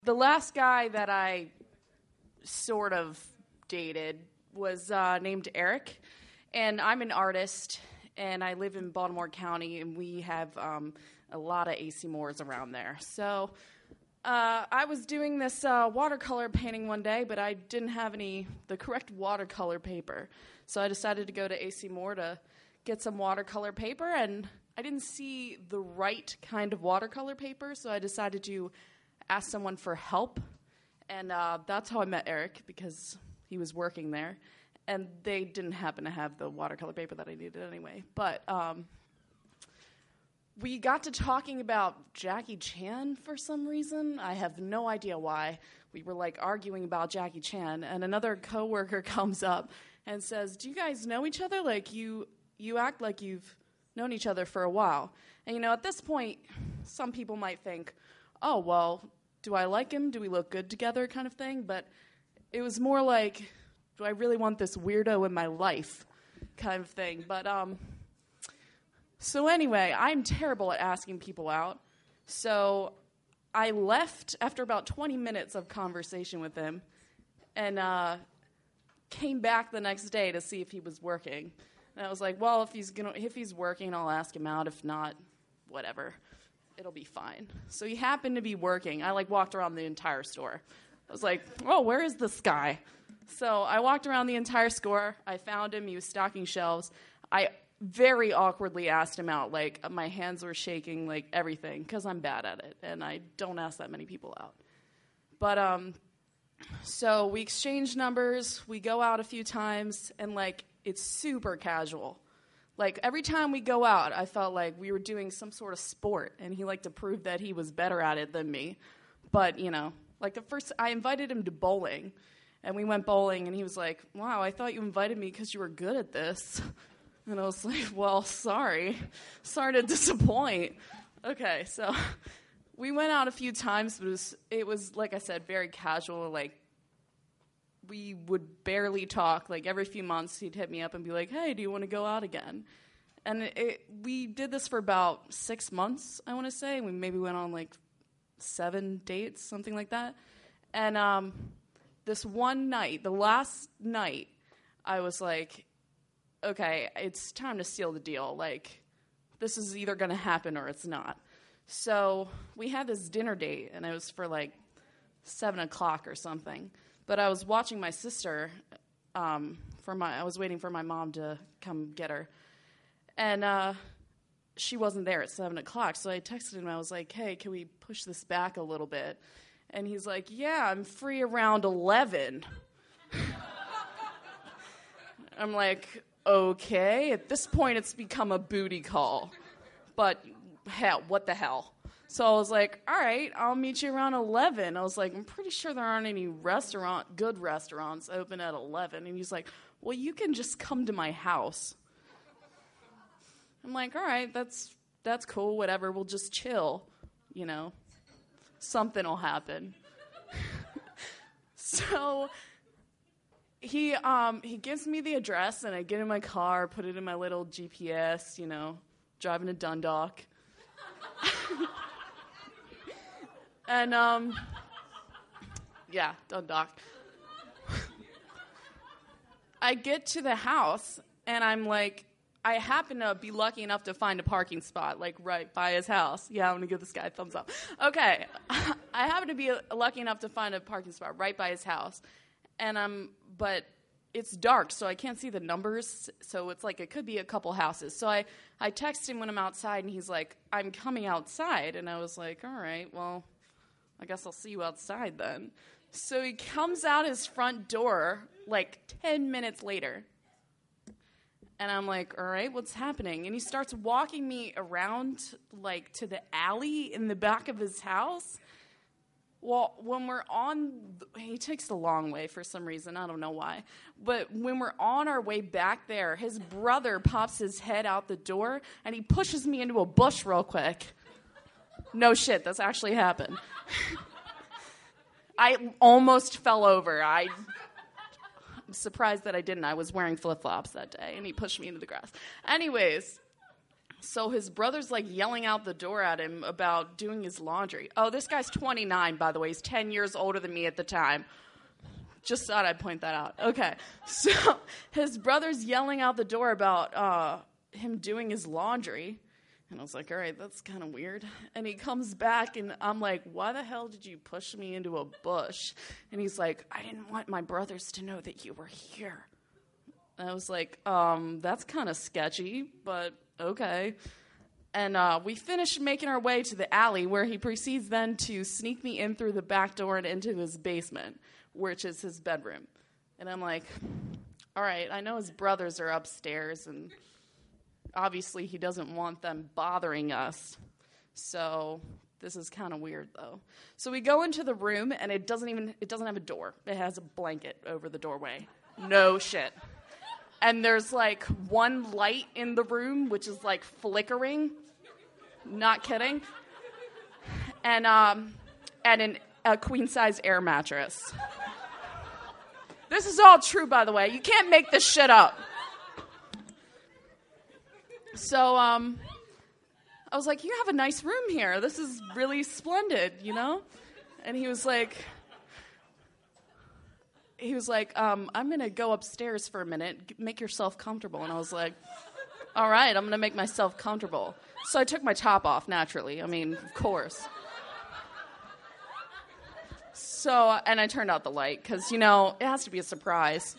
The last guy that I sort of dated was named Eric, and I'm an artist, and I live in Baltimore County, and we have a lot of AC Moores around there. So I was doing this watercolor painting one day, but I didn't have the correct watercolor paper. So I decided to go to AC Moore to get some watercolor paper, and I didn't see the right kind of watercolor paper, so I decided to ask someone for help. And that's how I met Eric, because he was working there. And they didn't happen to have the watercolor paper that I needed anyway. But we got to talking about Jackie Chan for some reason. I have no idea why. We were, arguing about Jackie Chan. And another coworker comes up and says, "Do you guys know each other? You act like you've known each other for a while." And, at this point, some people might think, "Oh, well, do I like him? Do we look good together?" kind of thing. But it was more like, do I really want this weirdo in my life kind of thing. But, so anyway, I'm terrible at asking people out. So I left after about 20 minutes of conversation with him and came back the next day to see if he was working. And I was like, well, if he's working, I'll ask him out. If not, whatever. It'll be fine. So he happened to be working. I walked around the entire store. I was like, oh, where is this guy? So I walked around the entire store. I found him. He was stocking shelves. I very awkwardly asked him out. My hands were shaking, everything, because I'm bad at it, and I don't ask that many people out. But so we exchanged numbers. We go out a few times, and it's super casual. Every time we go out, I felt like we were doing some sort of sport, and he liked to prove that he was better at it than me. But, I invited him to bowling, and we went bowling, and he was like, "Wow, I thought you invited me because you were good at this." And I was like, well, sorry to disappoint. Okay, so we went out a few times, but it was like I said, very casual. We would barely talk. Every few months, he'd hit me up and be like, "Hey, do you want to go out again?" And we did this for about 6 months, I want to say. We maybe went on 7 dates, something like that. And this one night, the last night, I was like, okay, it's time to seal the deal. This is either going to happen or it's not. So we had this dinner date, and it was for 7 o'clock or something. But I was watching my sister. I was waiting for my mom to come get her, and she wasn't there at 7 o'clock. So I texted him. I was like, "Hey, can we push this back a little bit?" And he's like, "Yeah, I'm free around 11." I'm like, okay. At this point, it's become a booty call. But hell, what the hell? So I was like, all right, I'll meet you around 11. I was like, I'm pretty sure there aren't any good restaurants open at 11. And he's like, well, you can just come to my house. I'm like, all right, that's cool, whatever. We'll just chill, Something will happen. So he gives me the address, and I get in my car, put it in my little GPS, driving to Dundalk. And, yeah, Dundalk. I get to the house, and I'm like, I happen to be lucky enough to find a parking spot, right by his house. Yeah, I'm going to give this guy a thumbs up. Okay. I happen to be lucky enough to find a parking spot right by his house. And but it's dark, so I can't see the numbers. So it's it could be a couple houses. So I text him when I'm outside, and he's like, I'm coming outside. And I was like, all right, well, I guess I'll see you outside then. So he comes out his front door 10 minutes later. And I'm like, all right, what's happening? And he starts walking me around, to the alley in the back of his house. Well, when we're he takes the long way for some reason. I don't know why. But when we're on our way back there, his brother pops his head out the door, and he pushes me into a bush real quick. No shit, that's actually happened. I almost fell over. I'm surprised that I didn't. I was wearing flip-flops that day, and he pushed me into the grass. Anyways, So his brother's like yelling out the door at him about doing his laundry. Oh, this guy's 29, by the way. He's 10 years older than me at the time. Just thought I'd point that out. Okay. So his brother's yelling out the door about him doing his laundry. And I was like, all right, that's kind of weird. And he comes back, and I'm like, why the hell did you push me into a bush? And he's like, I didn't want my brothers to know that you were here. And I was like, that's kind of sketchy, but okay. And we finished making our way to the alley, where he proceeds then to sneak me in through the back door and into his basement, which is his bedroom. And I'm like, all right, I know his brothers are upstairs, and obviously he doesn't want them bothering us. So this is kind of weird, though. So we go into the room, and it doesn't have a door. It has a blanket over the doorway. No shit. And there's, like, one light in the room, which is, like, flickering. Not kidding. And a queen-size air mattress. This is all true, by the way. You can't make this shit up. So, I was like, you have a nice room here. This is really splendid, you know? And he was like, I'm going to go upstairs for a minute. Make yourself comfortable. And I was like, all right, I'm going to make myself comfortable. So I took my top off, naturally. I mean, of course. So, and I turned out the light because, you know, it has to be a surprise.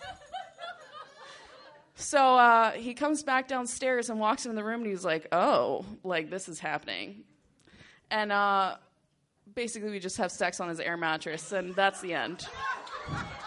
So he comes back downstairs and walks in the room, and he's like, oh, like, this is happening. And basically we just have sex on his air mattress, and that's the end.